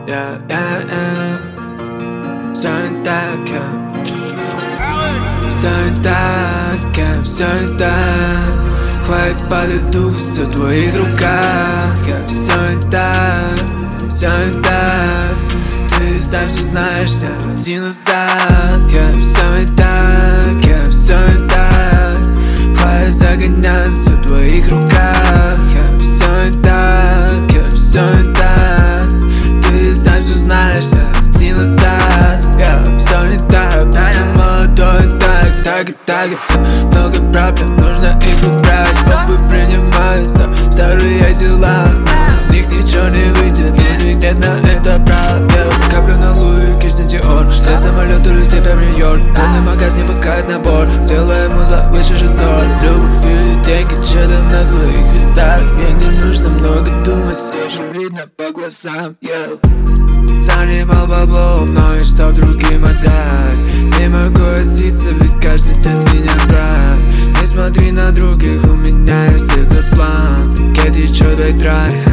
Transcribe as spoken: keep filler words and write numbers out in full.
yeah, yeah, yeah. Всё не так, yeah. Всё не так, yeah. Всё не так. Хватит падать дух, всё в твоих руках, yeah. Всё не так, всё не так. Ты сам все знаешь, нет пути назад, yeah. Всё не так, yeah. Всё не так. Хватит загонять, всё в твоих руках, yeah. Всё не так, yeah. Всё не так. Ты сам все знаешь, нет пути назад, yeah. Всё не так, ты молодой, так, так и так. Много проблем, нужно их убрать, чтобы принимаются старые дела. В них ничего не выйдет, у них нет на это права. Каплю на Луи, Кристиан Диор. Все самолеты улетят в Нью-Йорк. Полный магаз не пускает набор. Делаем муза выше шестьсот. Любовь и деньги, че там на твоих весах. Мне не нужно много думать, все же видно по глазам, yeah. Занимал бабло, но и что другим отдать. Не могу оситься, ведь каждый ты меня брат. Не смотри на других, у меня есть этот план. Get you, чё дай трай.